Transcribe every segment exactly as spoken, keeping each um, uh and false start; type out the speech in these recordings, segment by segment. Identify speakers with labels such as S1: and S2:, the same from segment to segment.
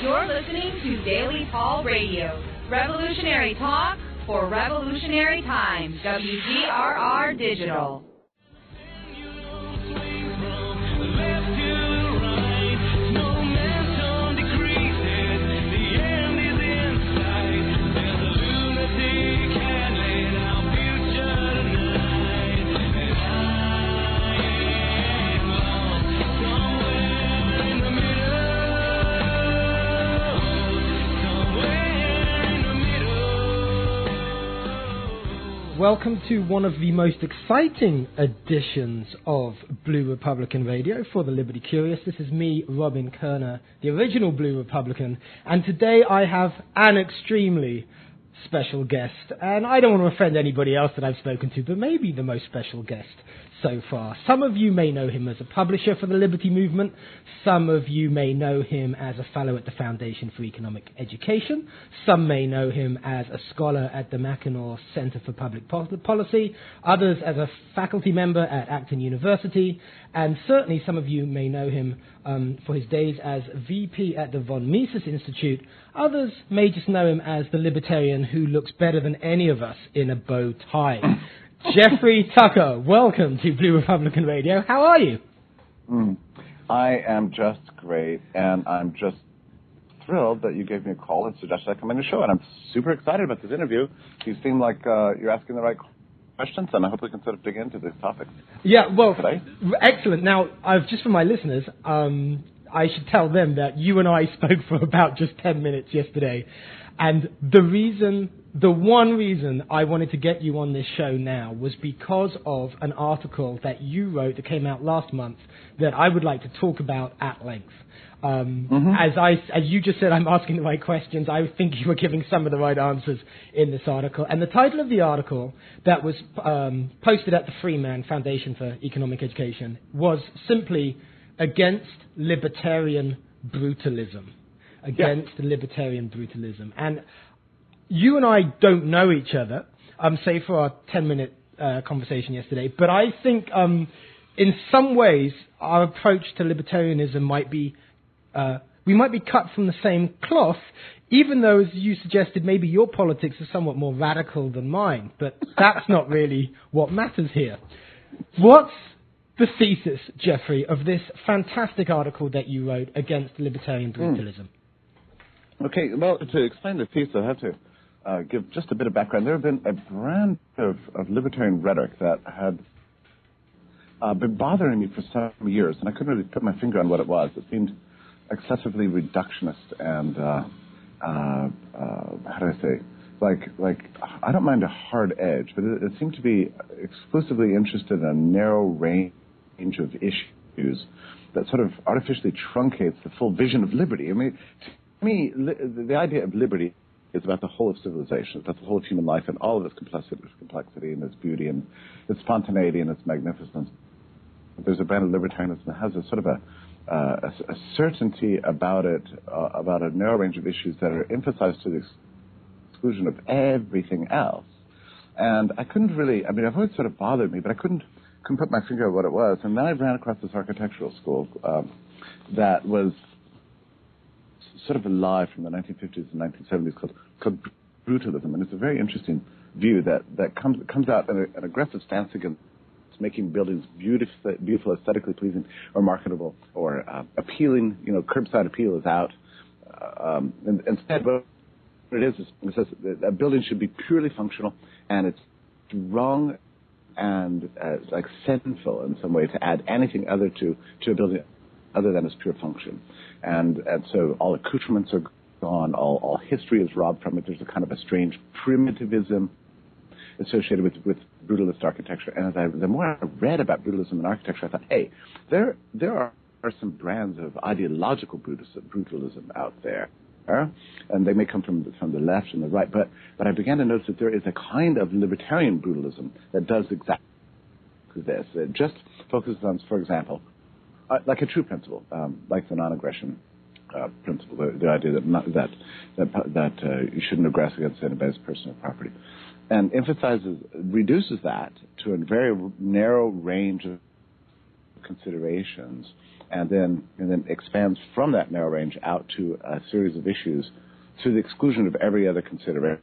S1: You're listening to Daily Paul Radio. Revolutionary talk for revolutionary times. W G R R Digital.
S2: Welcome to one of the most exciting editions of Blue Republican Radio for the Liberty Curious. This is me, Robin Kerner, the original Blue Republican, and today I have an extremely special guest, and I don't want to offend anybody else that I've spoken to, but maybe the most special guest so far. Some of you may know him as a publisher for the Liberty Movement. Some of you may know him as a fellow at the Foundation for Economic Education. Some may know him as a scholar at the Mackinac Center for Public Policy. Others as a faculty member at Acton University. And certainly some of you may know him um, for his days as V P at the Von Mises Institute. Others may just know him as the libertarian who looks better than any of us in a bow tie. Jeffrey Tucker, welcome to Blue Republican Radio. How are you?
S3: Mm. I am just great, and I'm just thrilled that you gave me a call and suggested I come on the show, and I'm super excited about this interview. You seem like uh, you're asking the right questions, and I hope we can sort of dig into these topics.
S2: Yeah, well,
S3: today.
S2: Excellent. Now, I've, just for my listeners, um, I should tell them that you and I spoke for about just ten minutes yesterday, and the reason... The one reason I wanted to get you on this show now was because of an article that you wrote that came out last month that I would like to talk about at length. Um,
S3: mm-hmm.
S2: As I, as you just said, I'm asking the right questions. I think you were giving some of the right answers in this article. And the title of the article that was um, posted at the Freeman Foundation for Economic Education was simply Against Libertarian Brutalism. Against yeah. Libertarian Brutalism. And you and I don't know each other, um, say for our ten-minute uh, conversation yesterday, but I think um, in some ways our approach to libertarianism might be, uh, we might be cut from the same cloth, even though, as you suggested, maybe your politics are somewhat more radical than mine, but that's not really what matters here. What's the thesis, Jeffrey, of this fantastic article that you wrote Against Libertarian Brutalism?
S3: Mm. Okay, well, to explain the thesis, I have to Uh, give just a bit of background. There have been a brand of, of libertarian rhetoric that had uh, been bothering me for some years, and I couldn't really put my finger on what it was. It seemed excessively reductionist and, uh, uh, uh, how do I say, like, like I don't mind a hard edge, but it, it seemed to be exclusively interested in a narrow range of issues that sort of artificially truncates the full vision of liberty. I mean, to me, li- the idea of liberty it's about the whole of civilization. It's about the whole of human life and all of its complexity, its complexity and its beauty and its spontaneity and its magnificence. There's a brand of libertarianism that has a sort of a, uh, a, a certainty about it, uh, about a narrow range of issues that are emphasized to the exclusion of everything else. And I couldn't really, I mean, I've always sort of bothered me, but I couldn't, couldn't put my finger on what it was. And then I ran across this architectural school um, that was sort of alive from the nineteen fifties and nineteen seventies called, called brutalism. And it's a very interesting view that, that comes comes out in a, an aggressive stance against making buildings beautiful, beautiful, aesthetically pleasing or marketable or uh, appealing. You know, curbside appeal is out. Uh, um, and, instead, what it is is it says that a building should be purely functional, and it's wrong and uh, like sinful in some way to add anything other to, to a building other than its pure function. And, and so all accoutrements are gone, all, all history is robbed from it. There's a kind of a strange primitivism associated with, with brutalist architecture. And as I, the more I read about brutalism and architecture, I thought, hey, there there are, are some brands of ideological brutalism, brutalism out there. And they may come from the, from the left and the right. But, but I began to notice that there is a kind of libertarian brutalism that does exactly this. It just focuses on, for example, Uh, like a true principle, um, like the non-aggression uh, principle, the, the idea that not, that that, that uh, you shouldn't aggress against anybody's personal property, and emphasizes, reduces that to a very narrow range of considerations and then and then expands from that narrow range out to a series of issues to the exclusion of every other consideration.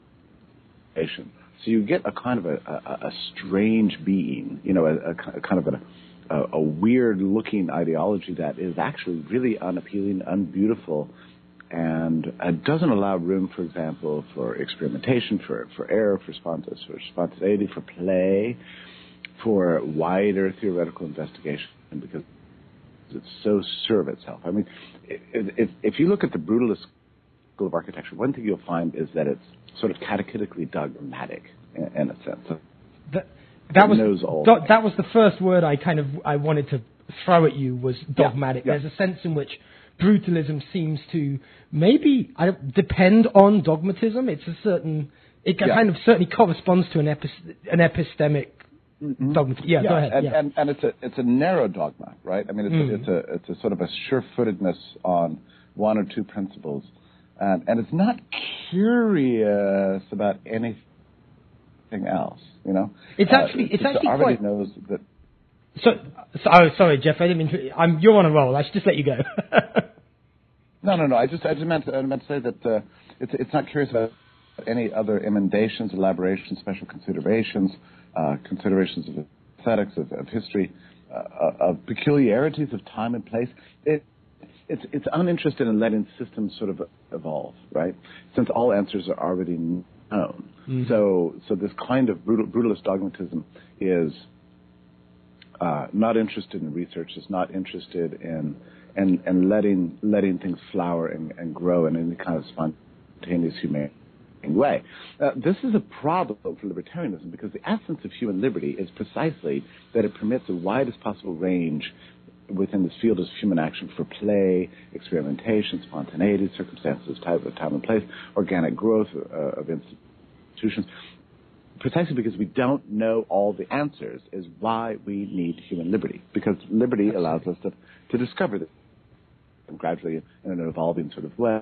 S3: So you get a kind of a, a, a strange being, you know, a, a, a kind of a, a, a weird-looking ideology that is actually really unappealing, unbeautiful, and uh, doesn't allow room, for example, for experimentation, for, for error, for, spont- for spontaneity, for play, for wider theoretical investigation, because it's so sure of itself. I mean, if, if you look at the brutalist school of architecture, one thing you'll find is that it's sort of catechically dogmatic in, in a sense.
S2: That, that was
S3: knows all
S2: do, that was the first word I kind of I wanted to throw at you was dogmatic.
S3: Yeah, yeah.
S2: There's a sense in which brutalism seems to maybe I don't, depend on dogmatism. It's a certain it
S3: yeah.
S2: kind of certainly corresponds to an epis, an epistemic
S3: mm-hmm.
S2: dogmatism. Yeah,
S3: yeah,
S2: go ahead.
S3: And,
S2: yeah.
S3: and, and it's a it's a narrow dogma, right? I mean, it's
S2: Mm.
S3: a, it's a it's a sort of a sure-footedness on one or two principles. And, and it's not curious about anything else, you know.
S2: It's actually
S3: uh,
S2: it's
S3: it
S2: actually
S3: already
S2: quite.
S3: knows that.
S2: So, so oh, sorry, Jeff. I didn't mean to. I'm you're on a roll. I should just let you go.
S3: No, no, no. I just I just meant to, I meant to say that uh, it's it's not curious about any other emendations, elaborations, special considerations, uh, considerations of aesthetics, of, of history, uh, of peculiarities of time and place. It. It's it's uninterested in letting systems sort of evolve, right? Since all answers are already known. Mm-hmm. So so this kind of brutal, brutalist dogmatism is uh, not interested in research. Is not interested in in, in letting letting things flower and, and grow in any kind of spontaneous humane way. Uh, this is a problem for libertarianism because the essence of human liberty is precisely that it permits the widest possible range within this field of human action for play, experimentation, spontaneity, circumstances, type of time and place, organic growth uh, of institutions, precisely because we don't know all the answers is why we need human liberty, because liberty allows us to, to discover this and gradually in an evolving sort of way.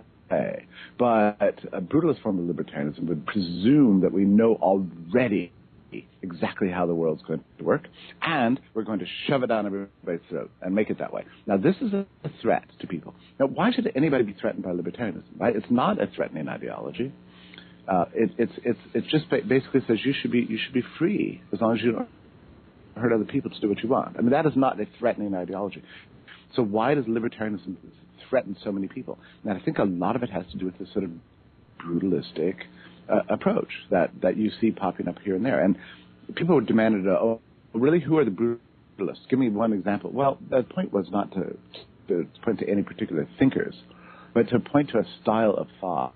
S3: But a brutalist form of libertarianism would presume that we know already exactly how the world's going to work, and we're going to shove it down everybody's throat and make it that way. Now, this is a threat to people. Now, why should anybody be threatened by libertarianism? Right? It's not a threatening ideology. Uh, it, it's it's it just basically says you should be you should be free as long as you don't hurt other people to do what you want. I mean, that is not a threatening ideology. So why does libertarianism threaten so many people? And I think a lot of it has to do with this sort of brutalistic Uh, approach that, that you see popping up here and there. And people demanded, uh, oh, really, who are the brutalists? Give me one example. Well, the point was not to, to point to any particular thinkers, but to point to a style of thought,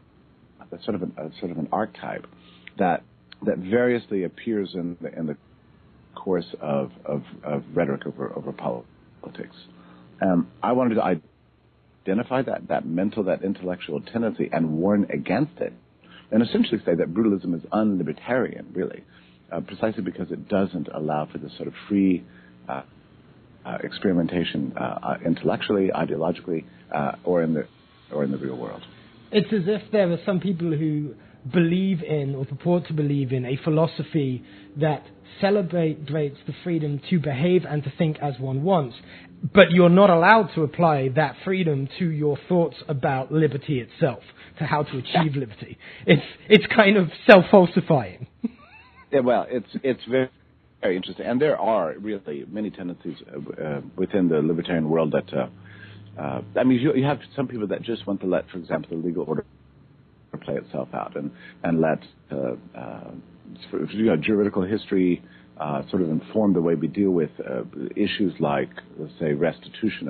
S3: a sort of an, a sort of an archetype that that variously appears in the, in the course of, of, of rhetoric over, over politics. Um, I wanted to identify that, that mental, that intellectual tendency and warn against it, and essentially say that brutalism is unlibertarian, really, uh, precisely because it doesn't allow for this sort of free uh, uh, experimentation uh, uh, intellectually, ideologically, uh, or in the or in the real world.
S2: It's as if there are some people who believe in or purport to believe in a philosophy that celebrates the freedom to behave and to think as one wants, but you're not allowed to apply that freedom to your thoughts about liberty itself, to how to achieve
S3: yeah.
S2: liberty. It's it's kind of self-falsifying.
S3: Yeah, well, it's it's very, very interesting, and there are really many tendencies uh, uh, within the libertarian world that, uh, uh, I mean, you, you have some people that just want to let, for example, the legal order play itself out and and let uh, uh, you know, juridical history uh, sort of inform the way we deal with uh, issues like, let's say, restitution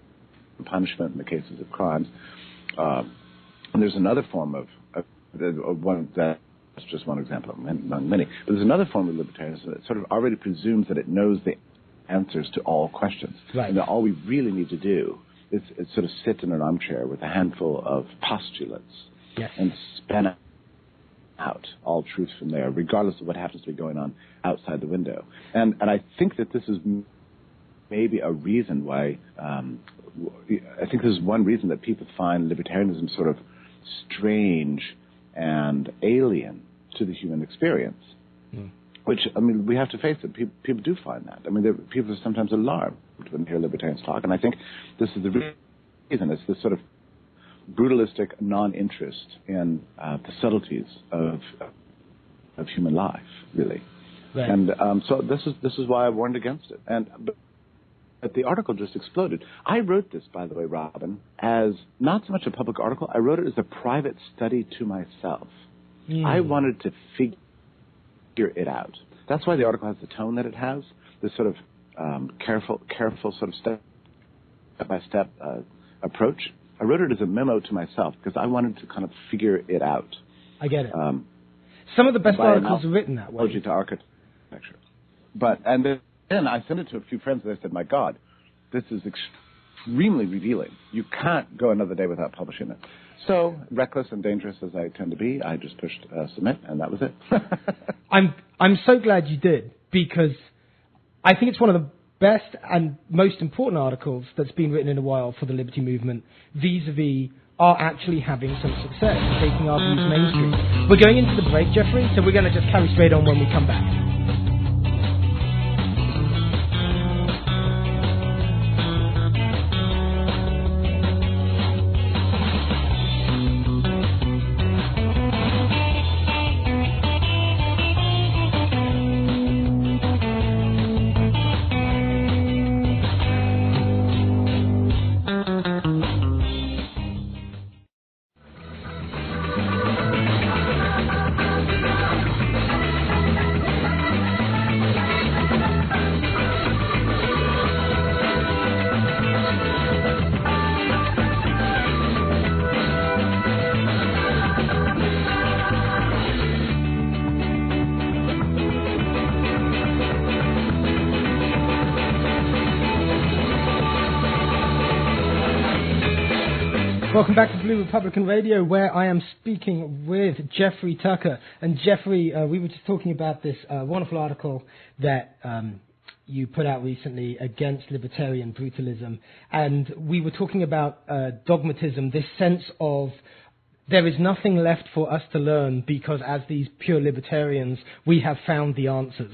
S3: and punishment in the cases of crimes. Uh, and there's another form of, of, of one that's just one example among many. But there's another form of libertarianism that sort of already presumes that it knows the answers to all questions,
S2: right.
S3: and that all we really need to do is, is sort of sit in an armchair with a handful of postulates.
S2: Yes.
S3: And span out all truth from there, regardless of what happens to be going on outside the window. And and I think that this is maybe a reason why, um, I think this is one reason that people find libertarianism sort of strange and alien to the human experience. Mm. Which, I mean, we have to face it. People, people do find that. I mean, people are sometimes alarmed when you hear libertarians talk. And I think this is the reason. It's this sort of brutalistic non-interest in uh, the subtleties of of human life, really.
S2: Right.
S3: And um, so this is this is why I warned against it. And but, but the article just exploded. I wrote this, by the way, Robin, as not so much a public article. I wrote it as a private study to myself. Mm. I wanted to figure it out. That's why the article has the tone that it has. This sort of um, careful, careful sort of step by step uh, approach. I wrote it as a memo to myself because I wanted to kind of figure it out.
S2: I get it.
S3: Um,
S2: Some of the best articles are written that way.
S3: To architecture. But, and then, then I sent it to a few friends and I said, my God, this is extremely revealing. You can't go another day without publishing it. So, reckless and dangerous as I tend to be, I just pushed uh, submit, and that was it.
S2: I'm I'm so glad you did, because I think it's one of the best and most important articles that's been written in a while for the liberty movement, vis-a-vis are actually having some success in taking our views mainstream. We're going into the break, Jeffrey, so we're going to just carry straight on when we come back. Welcome back to Blue Republican Radio, where I am speaking with Jeffrey Tucker. And Jeffrey, uh, we were just talking about this uh, wonderful article that um, you put out recently against libertarian brutalism. And we were talking about uh, dogmatism, this sense of there is nothing left for us to learn because as these pure libertarians, we have found the answers.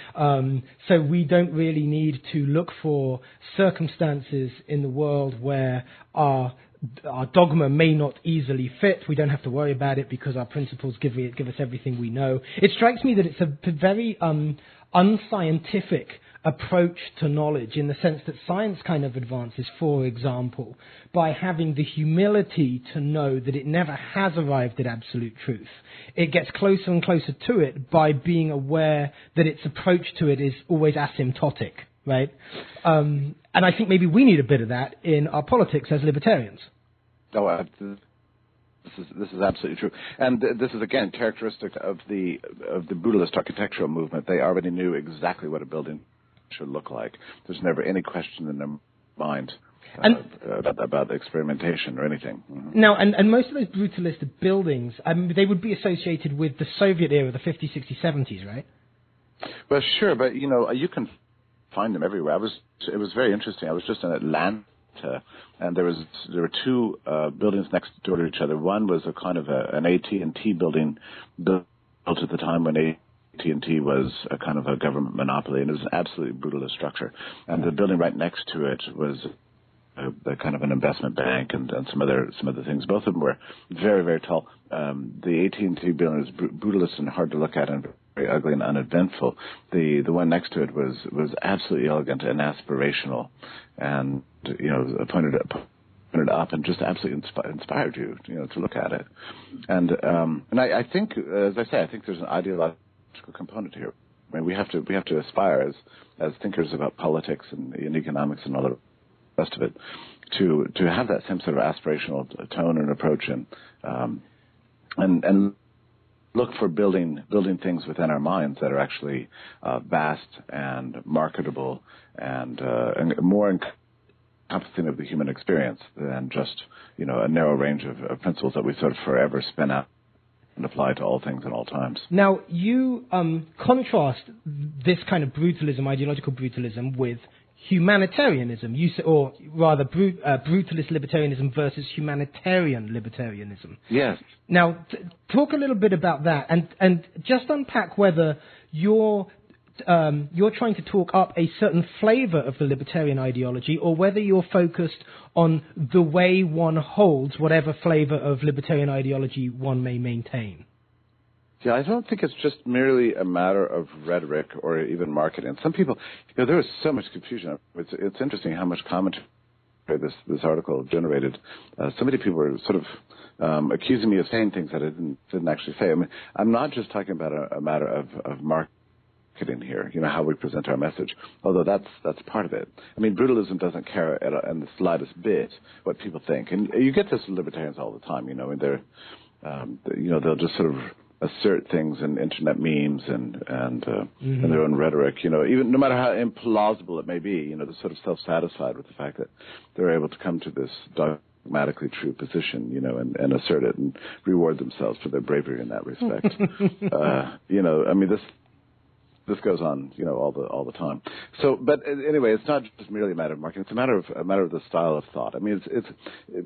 S2: Um, so we don't really need to look for circumstances in the world where our our dogma may not easily fit. We don't have to worry about it because our principles give, give us everything we know. It strikes me that it's a very um, unscientific approach to knowledge, in the sense that science kind of advances, for example, by having the humility to know that it never has arrived at absolute truth. It gets closer and closer to it by being aware that its approach to it is always asymptotic, right? Um, and I think maybe we need a bit of that in our politics as libertarians.
S3: Oh, uh, this is this is absolutely true, and th- this is again characteristic of the of the brutalist architectural movement. They already knew exactly what a building should look like. There's never any question in their mind uh,
S2: and,
S3: about, about experimentation or anything. Mm-hmm.
S2: Now, and, and most of those brutalist buildings, I mean, they would be associated with the Soviet era, the fifties, sixties, seventies, right?
S3: Well, sure, but you know, you can find them everywhere. I was, it was very interesting. I was just in Atlanta, and there was there were two uh, buildings next door to each other. One was a kind of a, an A T and T building built at the time when A T and T was a kind of a government monopoly, and it was an absolutely brutalist structure. And the building right next to it was a, a kind of an investment bank and, and some other some other things. Both of them were very, very tall. Um, the A T and T building was br- brutalist and hard to look at and very ugly and uneventful. The the one next to it was was absolutely elegant and aspirational, and you know pointed up. It up and just absolutely inspi- inspired you, you know, to look at it. And um, and I, I think, as I say, I think there's an ideological component here. I mean, we have to we have to aspire as as thinkers about politics and, and economics and all the rest of it to to have that same sort of aspirational tone and approach, and um, and and look for building building things within our minds that are actually uh, vast and marketable and, uh, and more encompassing of the human experience than just, you know, a narrow range of, of principles that we sort of forever spin out and apply to all things at all times.
S2: Now, you um, contrast this kind of brutalism, ideological brutalism, with humanitarianism, you say, or rather brut, uh, brutalist libertarianism versus humanitarian libertarianism.
S3: Yes.
S2: Now, t- talk a little bit about that, and, and just unpack whether your um, you're trying to talk up a certain flavor of the libertarian ideology, or whether you're focused on the way one holds whatever flavor of libertarian ideology one may maintain.
S3: Yeah, I don't think it's just merely a matter of rhetoric or even marketing. Some people, you know, there is so much confusion. It's, it's interesting how much commentary this this article generated. Uh, so many people were sort of um, accusing me of saying things that I didn't didn't actually say. I mean, I'm not just talking about a, a matter of, of marketing here. You know, how we present our message. Although that's that's part of it. I mean, brutalism doesn't care at a, in the slightest bit what people think, and you get this with libertarians all the time. You know, and they're um, you know they'll just sort of assert things in internet memes and and uh, mm-hmm. and their own rhetoric, you know, even no matter how implausible it may be, you know, they're sort of self-satisfied with the fact that they're able to come to this dogmatically true position, you know, and, and assert it and reward themselves for their bravery in that respect. uh, you know, I mean, this this goes on, you know, all the all the time. So, but anyway, it's not just merely a matter of marketing; it's a matter of a matter of the style of thought. I mean, it's it's. It,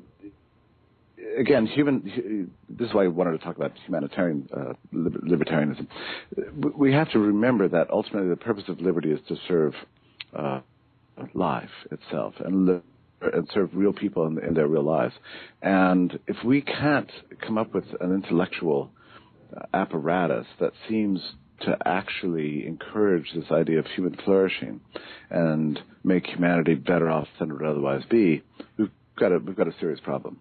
S3: Again, human. This is why I wanted to talk about humanitarian uh, libertarianism. We have to remember that ultimately the purpose of liberty is to serve uh, life itself and, live, and serve real people in, in their real lives. And if we can't come up with an intellectual apparatus that seems to actually encourage this idea of human flourishing and make humanity better off than it would otherwise be, we've got a we've got a serious problem.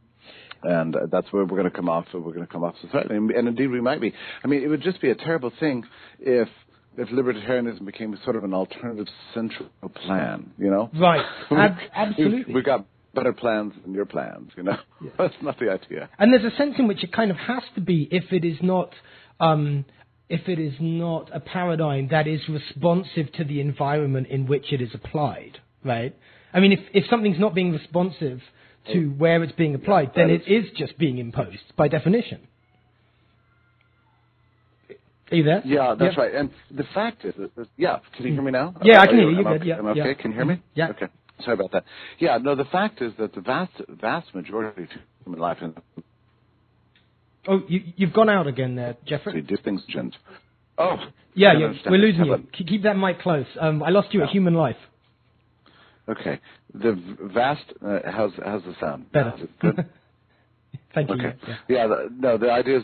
S3: And that's where we're going to come off. We're going to come off society, and, and indeed we might be. I mean, it would just be a terrible thing if if libertarianism became sort of an alternative central plan. You know,
S2: right? Ab- absolutely.
S3: We've, we've got better plans than your plans. You know, yeah. That's not the idea.
S2: And there's a sense in which it kind of has to be if it is not. Um, if it is not a paradigm that is responsive to the environment in which it is applied, right? I mean, if if something's not being responsive to where it's being applied, then it is just being imposed by definition. Are you there?
S3: Yeah, that's
S2: yeah.
S3: right. And the fact is, that, yeah, can you hear me now?
S2: Yeah,
S3: uh,
S2: I can hear you.
S3: Am
S2: You're good.
S3: Okay?
S2: Yeah,
S3: Am I okay?
S2: yeah.
S3: Can you hear me?
S2: Yeah.
S3: Okay. Sorry about that. Yeah, no, the fact is that the vast, vast majority of human life in
S2: Oh, you, you've gone out again there, Jeffrey.
S3: distinct. Oh,
S2: yeah, yeah. We're losing you.
S3: Have
S2: Keep that mic close. Um, I lost you
S3: no.
S2: at Human Life.
S3: Okay. The vast, uh, how's how's the sound?
S2: Better.
S3: Is it good?
S2: Thank you.
S3: Okay.
S2: Yeah.
S3: Yeah. The, no, the idea is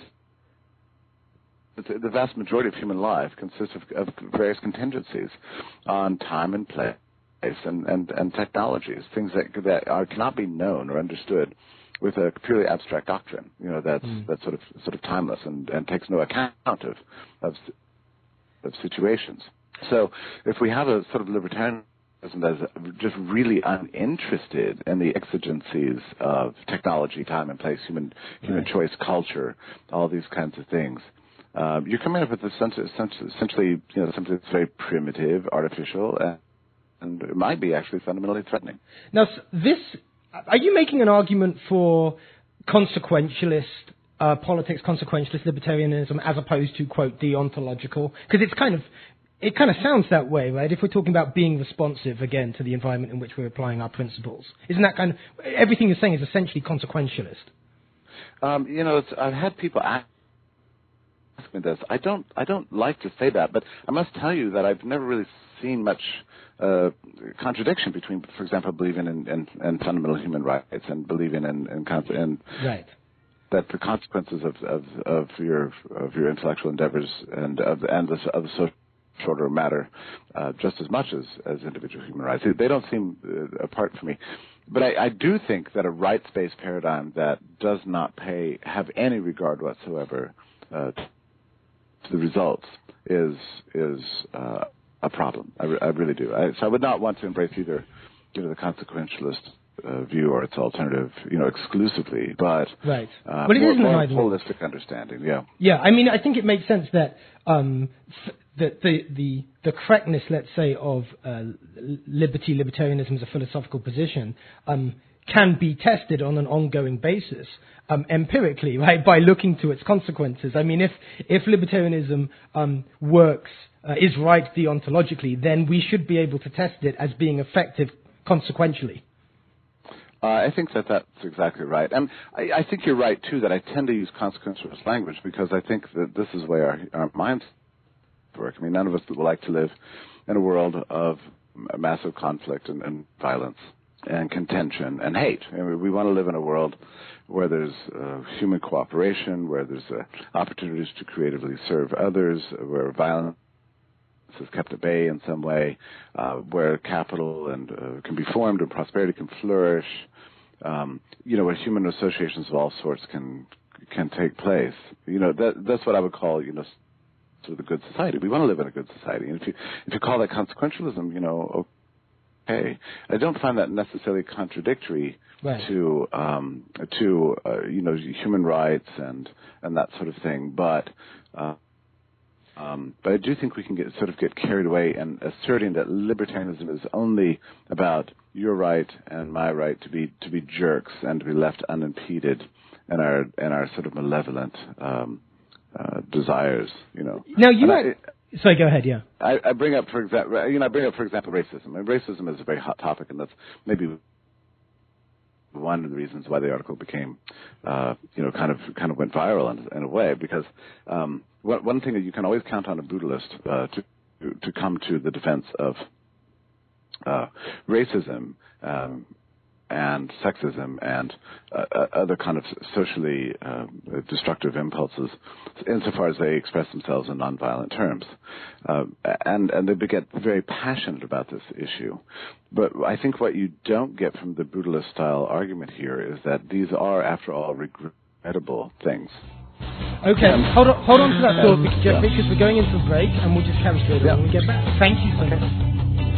S3: that the, the vast majority of human life consists of, of various contingencies on time and place and, and, and technologies, things that that are, cannot be known or understood with a purely abstract doctrine. You know, that's mm. that's sort of sort of timeless and, and takes no account of of of situations. So, if we have a sort of libertarian that is just really uninterested in the exigencies of technology, time and place, human human right. choice, culture, all these kinds of things. Um, you're coming up with essentially, you know, something that's very primitive, artificial, and, and it might be actually fundamentally threatening.
S2: Now, this, are you making an argument for consequentialist uh, politics, consequentialist libertarianism, as opposed to, quote, deontological? Because it's kind of It kind of sounds that way, right? If we're talking about being responsive, again, to the environment in which we're applying our principles. Isn't that kind of... Everything you're saying is essentially consequentialist.
S3: Um, you know, it's, I've had people ask me this. I don't I don't like to say that, but I must tell you that I've never really seen much uh, contradiction between, for example, believing in, in, in fundamental human rights and believing in... in, in
S2: right.
S3: that the consequences of, of, of, your, of your intellectual endeavors and of, and the, of the social order matter uh, just as much as, as individual human rights. They don't seem uh, apart from me. But I, I do think that a rights-based paradigm that does not pay, have any regard whatsoever uh, to the results is is uh, a problem. I, re- I really do. I, so I would not want to embrace either, you know, the consequentialist uh, view or its alternative, you know, exclusively, but
S2: right.
S3: uh,
S2: well, it
S3: more,
S2: isn't
S3: more
S2: an
S3: holistic understanding. Yeah.
S2: Yeah. I mean, I think it makes sense that. Um, f- that the, the, the correctness, let's say, of uh, liberty, libertarianism as a philosophical position um, can be tested on an ongoing basis, um, empirically, right, by looking to its consequences. I mean, if, if libertarianism um, works, uh, is right deontologically, then we should be able to test it as being effective consequentially.
S3: Uh, I think that that's exactly right. And I, I think you're right, too, that I tend to use consequentialist language because I think that this is where our, our minds work. I mean, none of us would like to live in a world of massive conflict and, and violence and contention and hate. I mean, we want to live in a world where there's uh, human cooperation, where there's uh, opportunities to creatively serve others, where violence is kept at bay in some way, uh, where capital and uh, can be formed and prosperity can flourish, um, you know, where human associations of all sorts can can take place. You know, that that's what I would call, you know, sort of a good society. We want to live in a good society. And if you if you call that consequentialism, you know, okay, I don't find that necessarily contradictory right. to um, to uh, you know, human rights and and that sort of thing. But uh, um, but I do think we can get sort of get carried away in asserting that libertarianism is only about your right and my right to be to be jerks and to be left unimpeded in our in our sort of malevolent um, uh, desires. You know.
S2: Now you.
S3: And
S2: Might-
S3: I,
S2: Sorry, go ahead. Yeah.
S3: I, I bring up, for example, you know, I bring up, for example, racism. And racism is a very hot topic, and that's maybe one of the reasons why the article became, uh, you know, kind of kind of went viral in, in a way. Because um, one, one thing that you can always count on a brutalist uh, to to come to the defense of uh, racism. Um, and sexism and uh, other kind of socially uh, destructive impulses insofar as they express themselves in nonviolent terms. Uh, and, and they get very passionate about this issue. But I think what you don't get from the brutalist-style argument here is that these are, after all, regrettable things.
S2: Okay, um, hold on, hold on to that thought, because, yeah. because we're going into a break, and we'll just carry straight on yeah. when we get back. Thank you so much.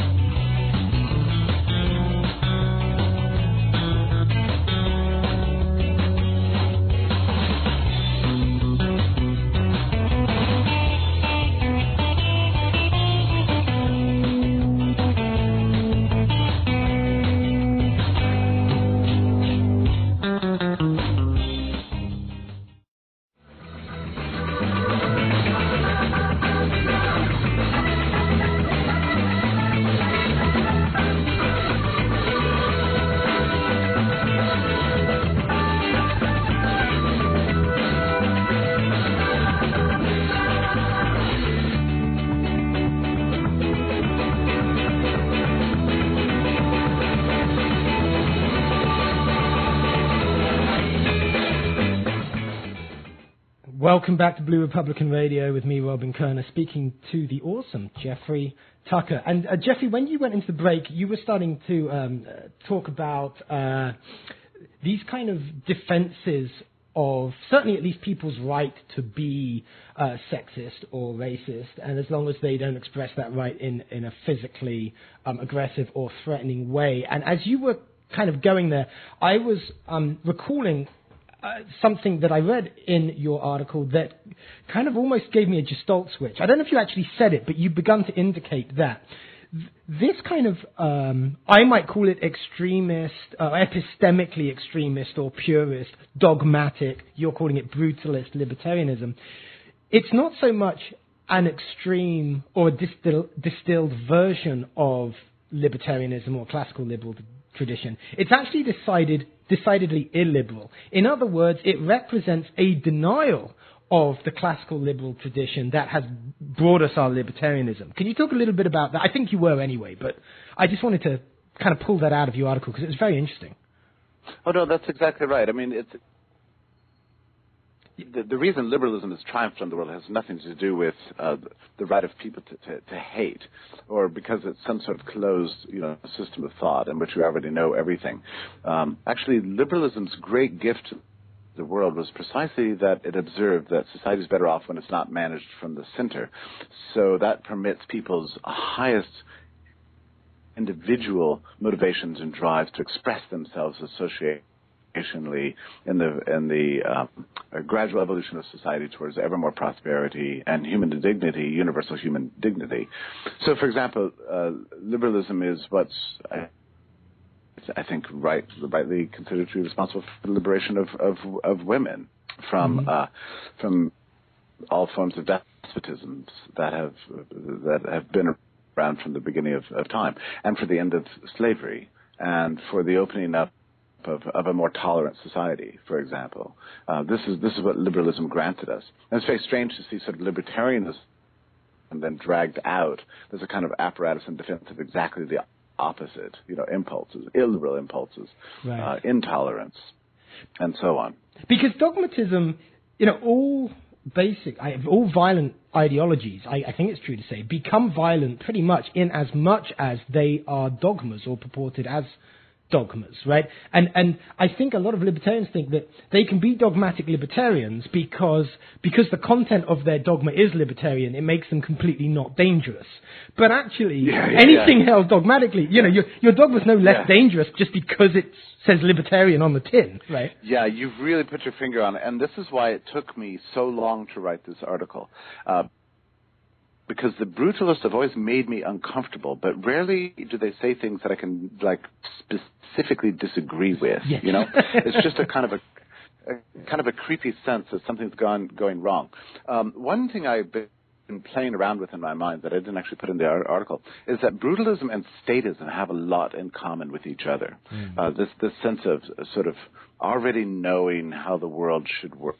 S2: Welcome back to Blue Republican Radio with me, Robin Kerner, speaking to the awesome Jeffrey Tucker. And uh, Jeffrey, when you went into the break, you were starting to um, uh, talk about uh, these kind of defenses of certainly at least people's right to be uh, sexist or racist, and as long as they don't express that right in, in a physically um, aggressive or threatening way. And as you were kind of going there, I was um, recalling Uh, something that I read in your article that kind of almost gave me a gestalt switch. I don't know if you actually said it, but you've begun to indicate that th- this kind of, um, I might call it extremist, uh, epistemically extremist or purist, dogmatic, you're calling it brutalist libertarianism. It's not so much an extreme or a distill- distilled version of libertarianism or classical liberal tradition. It's actually decided decidedly illiberal. In other words, it represents a denial of the classical liberal tradition that has brought us our libertarianism. Can you talk a little bit about that? I think you were anyway, but I just wanted to kind of pull that out of your article because it was very interesting.
S3: Oh, no, that's exactly right. I mean, it's the, the reason liberalism has triumphed in the world has nothing to do with uh, the right of people to, to, to hate, or because it's some sort of closed, you know, system of thought in which we already know everything. Um, actually, liberalism's great gift to the world was precisely that it observed that society is better off when it's not managed from the center. So that permits people's highest individual motivations and drives to express themselves associated in the in the um, gradual evolution of society towards ever more prosperity and human dignity, universal human dignity. So, for example, uh, liberalism is what's, I, I think, right, rightly considered to be responsible for the liberation of of, of women from mm-hmm. uh, from all forms of despotisms that have that have been around from the beginning of, of time, and for the end of slavery, and for the opening up Of, of a more tolerant society, for example. Uh, this is this is what liberalism granted us. And it's very strange to see sort of libertarianism and then dragged out, there's a kind of apparatus in defense of exactly the opposite, you know, impulses, illiberal impulses,
S2: right.
S3: uh, intolerance, and so on.
S2: Because dogmatism, you know, all basic, all violent ideologies, I, I think it's true to say, become violent pretty much in as much as they are dogmas or purported as dogmas, right? And and I think a lot of libertarians think that they can be dogmatic libertarians because because the content of their dogma is libertarian, it makes them completely not dangerous. But actually,
S3: yeah, yeah,
S2: anything
S3: yeah.
S2: held dogmatically, you know, your your dogma's no less
S3: yeah.
S2: dangerous just because it says libertarian on the tin, right?
S3: Yeah, you've really put your finger on it, and this is why it took me so long to write this article. Uh, Because the brutalists have always made me uncomfortable, but rarely do they say things that I can, like, specifically disagree with.
S2: Yes.
S3: You know, it's just a kind of a, a kind of a creepy sense that something's gone going wrong. Um, one thing I've been playing around with in my mind that I didn't actually put in the article is that brutalism and statism have a lot in common with each other. Mm. Uh, this this sense of sort of already knowing how the world should work.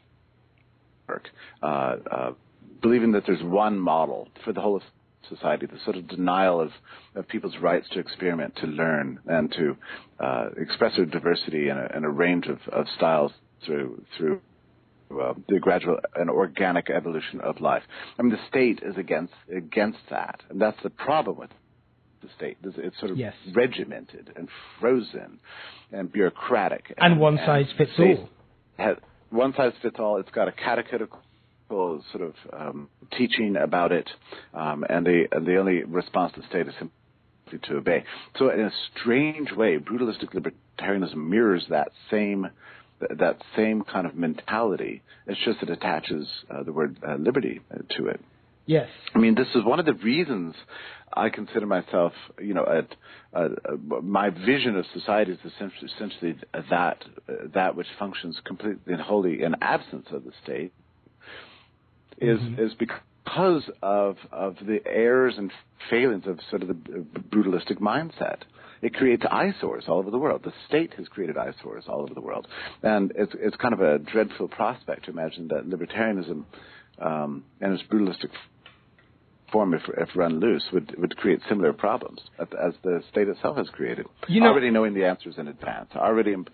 S3: Uh, uh, believing that there's one model for the whole of society, the sort of denial of, of people's rights to experiment, to learn, and to uh, express their diversity in a, in a range of, of styles through through uh, the gradual and organic evolution of life. I mean, the state is against against that, and that's the problem with the state. It's sort of yes. regimented and frozen and bureaucratic.
S2: And, and one
S3: and
S2: size fits all.
S3: Has, one size fits all. It's got a catechetical sort of um, teaching about it, um, and the and the only response to the state is simply to obey. So, in a strange way, brutalistic libertarianism mirrors that same that same kind of mentality. It's just it attaches uh, the word uh, liberty to it.
S2: Yes.
S3: I mean, this is one of the reasons I consider myself, you know, at uh, uh, my vision of society is essentially, essentially that uh, that which functions completely and wholly in absence of the state. Is mm-hmm. is because of of the errors and failings of sort of the brutalistic mindset. It creates eyesores all over the world. The state has created eyesores all over the world, and it's it's kind of a dreadful prospect to imagine that libertarianism um, and its brutalistic form, if, if run loose, would would create similar problems as the state itself has created. You know, already knowing the answers in advance, already imp-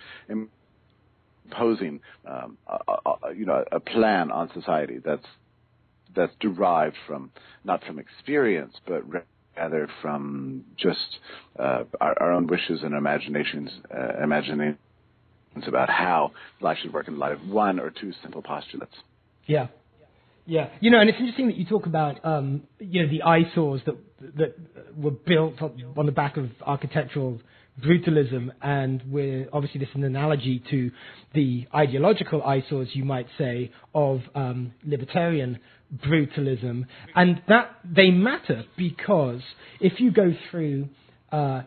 S3: imposing um, a, a, you know a plan on society that's. that's derived from, not from experience, but rather from just uh, our, our own wishes and imaginations, uh, imaginations about how life should work in light of one or two simple postulates.
S2: Yeah. Yeah. You know, and it's interesting that you talk about, um, you know, the eyesores that that were built on the back of architectural brutalism, and we're obviously this is an analogy to the ideological eyesores, you might say, of um, libertarian brutalism, and that they matter because if you go through uh,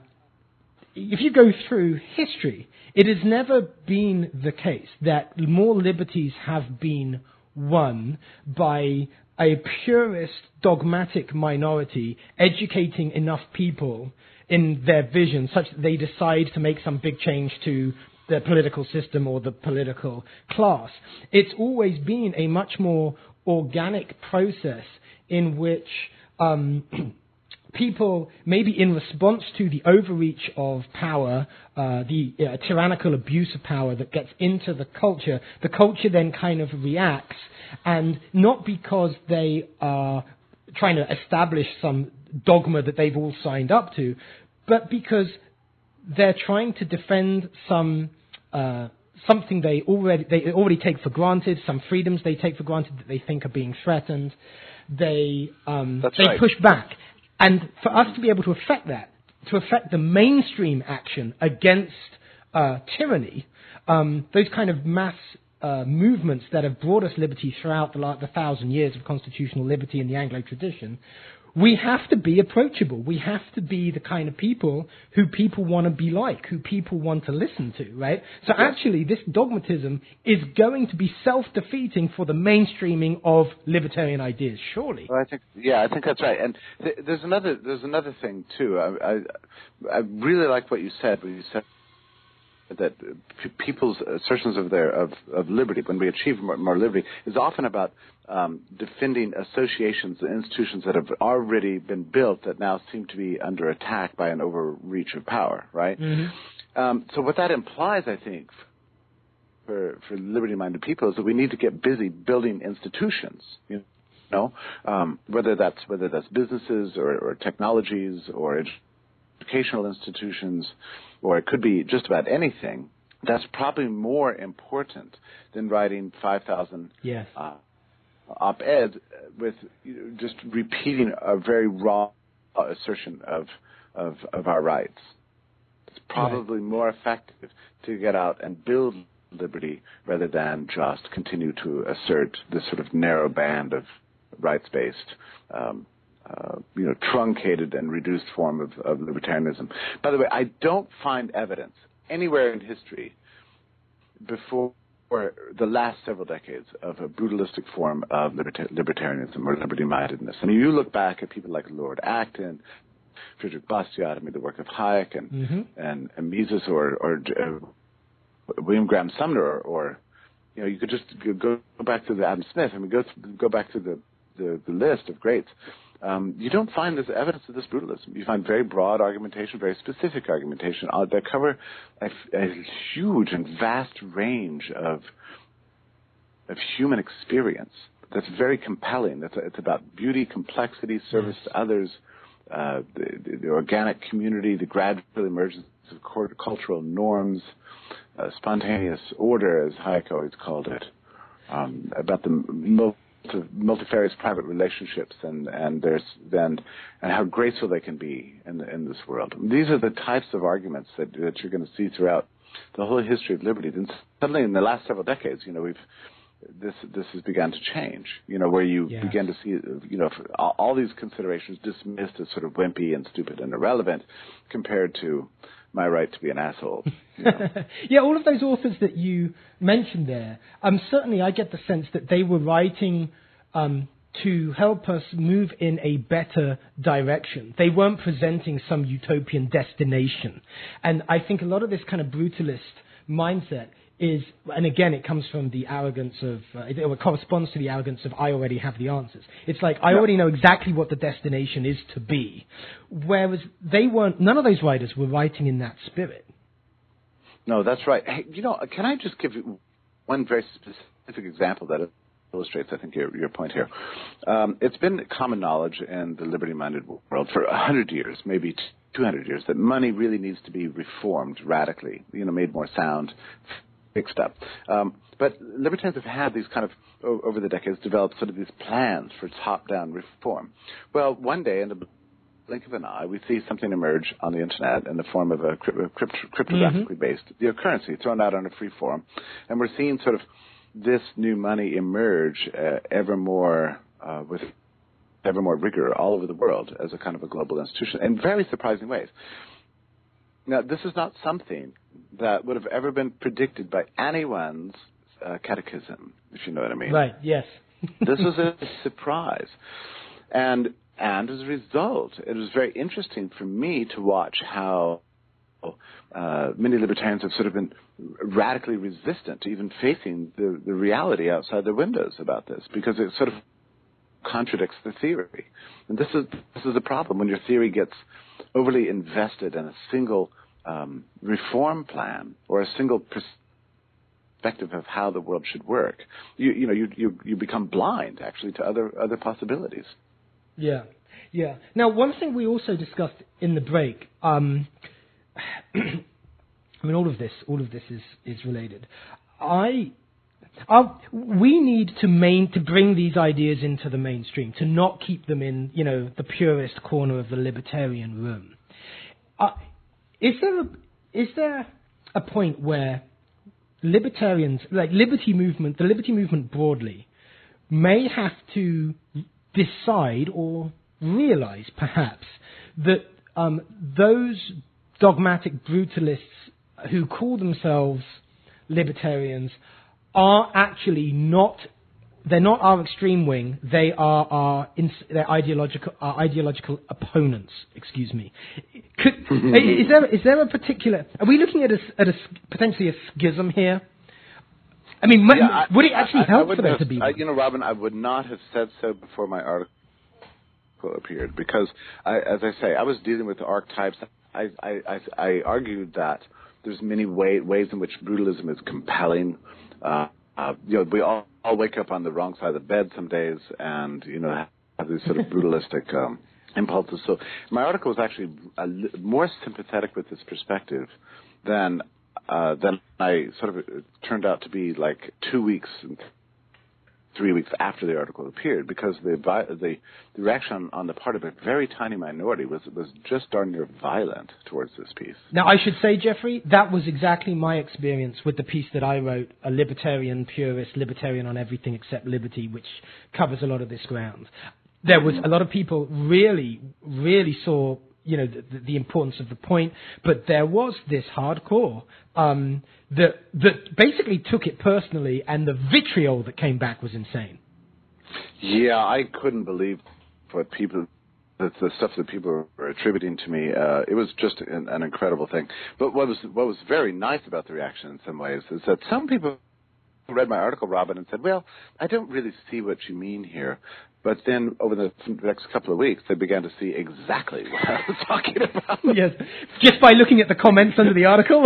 S2: if you go through history, it has never been the case that more liberties have been won by a purist, dogmatic minority educating enough people in their vision such that they decide to make some big change to the political system or the political class. It's always been a much more organic process in which um, people, maybe in response to the overreach of power, uh, the uh, tyrannical abuse of power that gets into the culture, the culture then kind of reacts, and not because they are trying to establish some dogma that they've all signed up to, but because they're trying to defend some uh, something they already they already take for granted, some freedoms they take for granted that they think are being threatened. They um,
S3: That's
S2: they
S3: right.
S2: push back, and for us to be able to affect that, to affect the mainstream action against uh, tyranny, um, those kind of mass uh, movements that have brought us liberty throughout the, the thousand years of constitutional liberty in the Anglo tradition. We have to be approachable. We have to be the kind of people who people want to be like, who people want to listen to, right? So yes. actually, this dogmatism is going to be self-defeating for the mainstreaming of libertarian ideas, surely.
S3: Well, I think, yeah, I think that's right. And th- there's another, there's another thing too. I, I, I really like what you said when you said that p- people's assertions of their of, of liberty, when we achieve more, more liberty, is often about um, defending associations and institutions that have already been built that now seem to be under attack by an overreach of power, right?
S2: Mm-hmm.
S3: Um, so what that implies, I think, for, for liberty-minded people is that we need to get busy building institutions, you know, um, whether that's whether that's businesses or, or technologies or educational institutions, or it could be just about anything. That's probably more important than writing five thousand
S2: yes.
S3: uh, op-eds with you know, just repeating a very raw assertion of of, of our rights. It's probably right. more effective to get out and build liberty rather than just continue to assert this sort of narrow band of rights-based, um, uh, you know, truncated and reduced form of, of libertarianism. By the way, I don't find evidence anywhere in history before the last several decades of a brutalistic form of liberta- libertarianism or liberty-mindedness. I mean, you look back at people like Lord Acton, Friedrich Bastiat, I mean, the work of Hayek and
S2: mm-hmm.
S3: and, and Mises or, or uh, William Graham Sumner, or, or you know, you could just go, go back to the Adam Smith. I mean, go th- go back to the, the, the list of greats. Um, you don't find this evidence of this brutalism. You find very broad argumentation, very specific argumentation uh, that cover a, a huge and vast range of of human experience. That's very compelling. That's it's about beauty, complexity, service yes. to others, uh, the, the, the organic community, the gradual emergence of cultural norms, uh, spontaneous order, as Hayek always called it, um, about the multi- multifarious private relationships and and there's and and how graceful they can be in the, in this world. These are the types of arguments that that you're going to see throughout the whole history of liberty. And suddenly, in the last several decades, you know, we've this this has begun to change. You know, where you
S2: yes.
S3: begin to see, you know, all, all these considerations dismissed as sort of wimpy and stupid and irrelevant compared to my right to be an asshole. You know.
S2: Yeah, all of those authors that you mentioned there, um, certainly I get the sense that they were writing um, to help us move in a better direction. They weren't presenting some utopian destination. And I think a lot of this kind of brutalist mindset is, and again, it comes from the arrogance of, uh, it, it corresponds to the arrogance of I already have the answers. It's like, I
S3: yeah.
S2: already know exactly what the destination is to be. Whereas they weren't, none of those writers were writing in that spirit.
S3: No, that's right. Hey, you know, can I just give you one very specific example that illustrates, I think, your, your point here? Um, it's been common knowledge in the liberty-minded world for a hundred years, maybe two hundred years, that money really needs to be reformed radically, you know, made more sound, fixed up. Um, but libertarians have had these kind of, over the decades, developed sort of these plans for top-down reform. Well, one day, in the blink of an eye, we see something emerge on the internet in the form of a crypt- crypt- cryptographically based your currency thrown out on a free forum, and we're seeing sort of this new money emerge uh, ever more uh, with ever more rigor all over the world as a kind of a global institution in very surprising ways. Now, this is not something that would have ever been predicted by anyone's uh, catechism, if you know what I mean.
S2: Right, yes.
S3: This was a surprise. And and as a result, it was very interesting for me to watch how uh, many libertarians have sort of been radically resistant to even facing the, the reality outside their windows about this, because it sort of contradicts the theory. And this is this is a problem when your theory gets overly invested in a single um, reform plan or a single perspective of how the world should work. You you know you you, you become blind actually to other other possibilities.
S2: Yeah, yeah. Now, one thing we also discussed in the break. Um, I mean, all of this, all of this is is related. I. Uh, we need to main to bring these ideas into the mainstream, to not keep them in, you know, the purest corner of the libertarian room. Uh, is there a, is there a point where libertarians, like liberty movement, the liberty movement broadly, may have to decide or realize, perhaps, that um, those dogmatic brutalists who call themselves libertarians are actually not they're not our extreme wing. They are our ins- they're ideological our ideological opponents. Excuse me. Could, is there is there a particular? Are we looking at a, at a potentially a schism here? I mean,
S4: yeah, I,
S2: would it actually
S4: I,
S2: help
S4: I
S2: for there
S4: have,
S2: to be
S4: I,
S2: one?
S4: you know, Robin, I would not have said so before my article appeared because, I, as I say, I was dealing with the archetypes. I, I, I, I argued that there's many way, ways in which brutalism is compelling. Uh, uh, you know, we all, all wake up on the wrong side of the bed some days, and you know have these sort of brutalistic um, impulses. So my article was actually a li- more sympathetic with this perspective than uh, than I sort of it turned out to be. Like two weeks, three weeks after the article appeared, because the the, the reaction on the part of a very tiny minority was was just darn near violent towards this piece.
S2: Now, I should say, Jeffrey, that was exactly my experience with the piece that I wrote, A Libertarian Purist, Libertarian on Everything Except Liberty, which covers a lot of this ground. There was a lot of people really, really saw, you know, the, the importance of the point, but there was this hardcore um, that that basically took it personally, and the vitriol that came back was insane.
S4: Yeah, I couldn't believe what people, the, the stuff that people were attributing to me. Uh, it was just an, an incredible thing. But what was what was very nice about the reaction in some ways is that some people read my article, Robin, and said, well, I don't really see what you mean here. But then over the next couple of weeks, they began to see exactly what I was talking about.
S2: Yes, just by looking at the comments under the article?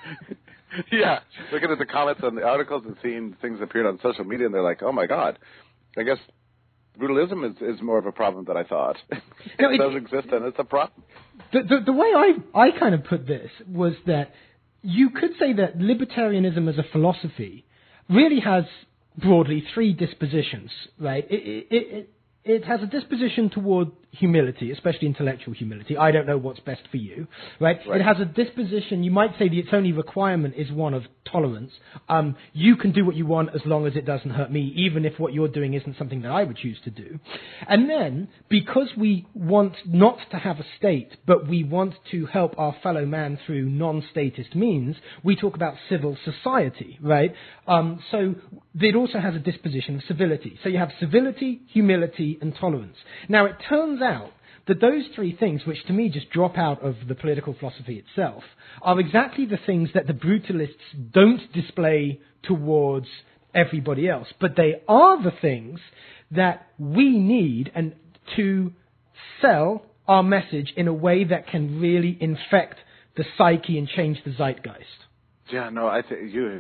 S4: Yeah, looking at the comments on the articles and seeing things appeared on social media, and they're like, oh, my God, I guess brutalism is, is more of a problem than I thought.
S2: No,
S4: it
S2: it
S4: does exist, and it's a problem.
S2: The, the, the way I, I kind of put this was that you could say that libertarianism as a philosophy really has broadly three dispositions, right? It, it, it, it has a disposition toward humility, especially intellectual humility. I don't know what's best for you, right?
S4: Right.
S2: It has a disposition, you might say that its only requirement is one of tolerance. Um, you can do what you want as long as it doesn't hurt me, even if what you're doing isn't something that I would choose to do. And then, because we want not to have a state, but we want to help our fellow man through non-statist means, we talk about civil society, right? Um, so it also has a disposition of civility. So you have civility, humility, and tolerance. Now, it turns out that those three things, which to me just drop out of the political philosophy itself, are exactly the things that the brutalists don't display towards everybody else. But they are the things that we need and to sell our message in a way that can really infect the psyche and change the zeitgeist.
S4: Yeah, no, I think you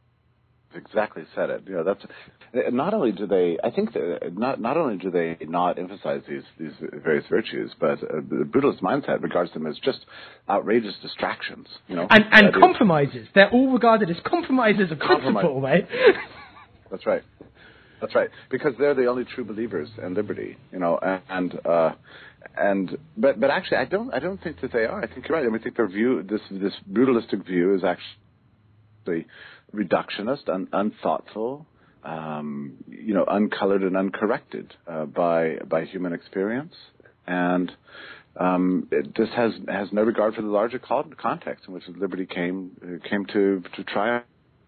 S4: exactly said it. You know, that's not only do they. I think that not not only do they not emphasize these these various virtues, but uh, the brutalist mindset regards them as just outrageous distractions. You know,
S2: and and
S4: that
S2: compromises. Is, They're all regarded as compromises of
S4: Compromise.
S2: principle, right?
S4: That's right. That's right. Because they're the only true believers in liberty. You know, and. Uh, And but but actually, I don't I don't think that they are. I think you're right. I mean, I think their view, this this brutalistic view, is actually reductionist, un, unthoughtful, um, you know, uncolored and uncorrected uh, by by human experience, and um, it just has has no regard for the larger context in which liberty came came to to triumph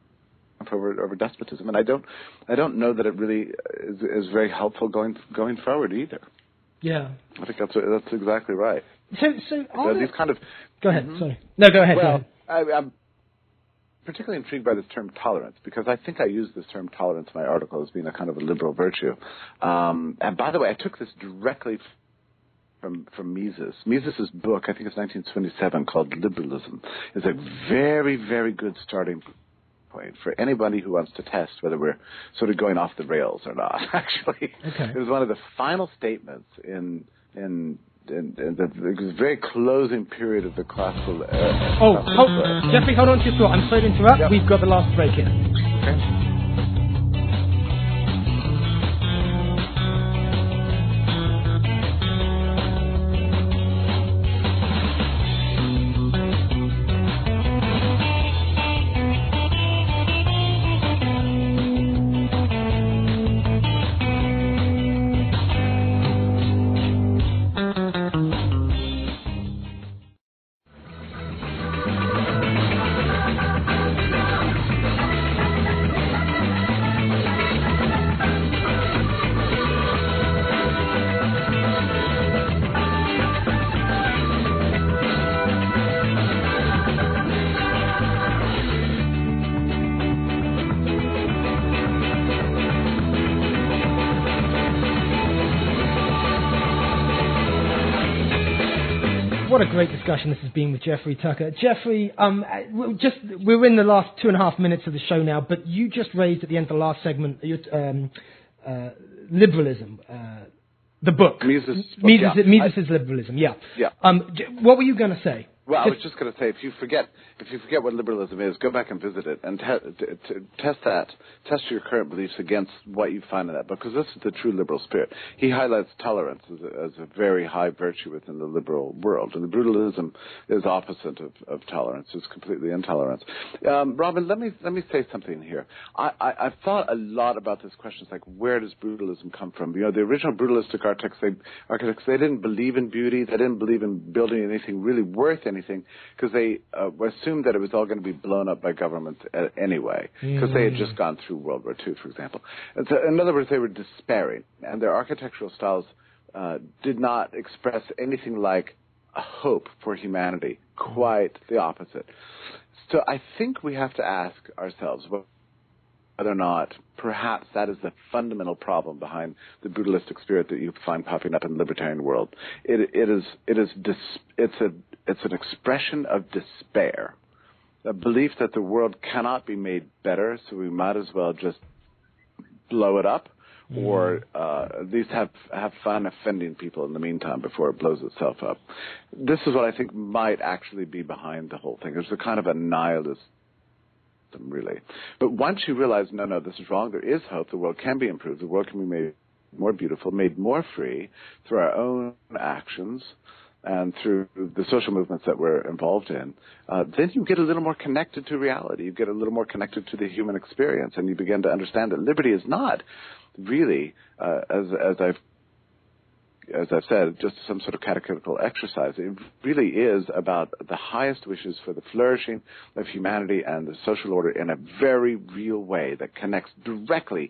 S4: over over despotism. And I don't I don't know that it really is, is very helpful going going forward either.
S2: Yeah.
S4: I think that's that's exactly right.
S2: So, so
S4: Uh, these kind of.
S2: Go ahead.
S4: Mhm.
S2: Sorry. No, go ahead.
S4: Well,
S2: go ahead.
S4: I, I'm particularly intrigued by this term tolerance, because I think I used this term tolerance in my article as being a kind of a liberal virtue. Um, and by the way, I took this directly from from Mises. Mises's book, I think it's nineteen twenty-seven, called Liberalism, is a very, very good starting point for anybody who wants to test whether we're sort of going off the rails or not. Actually,
S2: okay.
S4: It was one of the final statements in in. In, in the, the very closing period of the classical era.
S2: Oh, hold, Jeffrey, hold on to your thought. I'm sorry to interrupt.
S4: Yep.
S2: We've got the last break here.
S4: Okay.
S2: what a great discussion this has been with Jeffrey Tucker. Jeffrey, um, we're just we're in the last two and a half minutes of the show now, but you just raised at the end of the last segment your, um, uh, liberalism, uh, the book.
S4: Mises'
S2: Mises,
S4: yeah.
S2: Mises' liberalism, yeah.
S4: Yeah.
S2: Um, j- what were you going to say?
S4: Well, I
S2: Just-
S4: was just going to say, if you forget, if you forget what liberalism is, go back and visit it and te- t- t- test that, test your current beliefs against what you find in that book, because this is the true liberal spirit. He highlights tolerance as a, as a very high virtue within the liberal world, and the brutalism is opposite of, of tolerance. It's completely intolerance. Um, Robin, let me let me say something here. I, I, I've thought a lot about this question. It's like, where does brutalism come from? You know, the original brutalistic architects, they, architects, they didn't believe in beauty. They didn't believe in building anything really worth anything. Anything because they uh, assumed that it was all going to be blown up by governments uh, anyway, because mm. they had just gone through World War Two, for example. And so, in other words, they were despairing, and their architectural styles uh, did not express anything like a hope for humanity. Quite the opposite. So I think we have to ask ourselves whether or not perhaps that is the fundamental problem behind the brutalistic spirit that you find popping up in the libertarian world. It, it is, it is, dis, it's a, it's an expression of despair, a belief that the world cannot be made better, so we might as well just blow it up, mm. or uh, at least have have fun offending people in the meantime before it blows itself up. This is what I think might actually be behind the whole thing. There's a kind of a nihilist. Really. But once you realize, no, no, this is wrong, there is hope, the world can be improved, the world can be made more beautiful, made more free through our own actions and through the social movements that we're involved in, uh, then you get a little more connected to reality. You get a little more connected to the human experience, and you begin to understand that liberty is not really, uh, as, as I've as I've said, just some sort of catechetical exercise. It really is about the highest wishes for the flourishing of humanity and the social order in a very real way that connects directly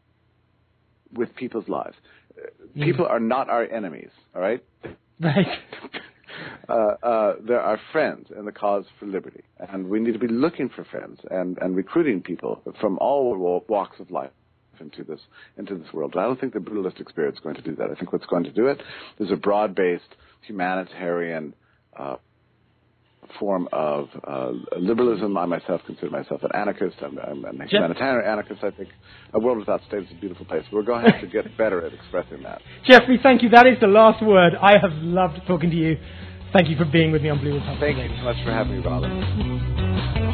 S4: with people's lives. Mm. People are not our enemies, all right?
S2: Right.
S4: uh, uh, they're our friends in the cause for liberty. And we need to be looking for friends and, and recruiting people from all walks of life into this into this world. But I don't think the brutalistic spirit is going to do that. I think what's going to do it is a broad-based humanitarian uh, form of uh, liberalism. I myself consider myself an anarchist. I'm, I'm a humanitarian anarchist. I think a world without state is a beautiful place. We're going to have to get better at expressing that.
S2: Jeffrey, thank you. That is the last word. I have loved talking to you. Thank you for being with me on Blue Republic.
S4: Thank you so much for having me, Robin.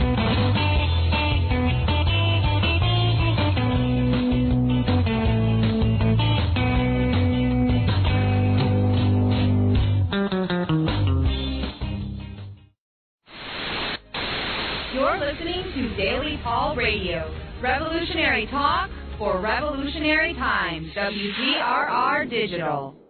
S1: Daily Paul Radio. Revolutionary talk for revolutionary times. W G R R Digital.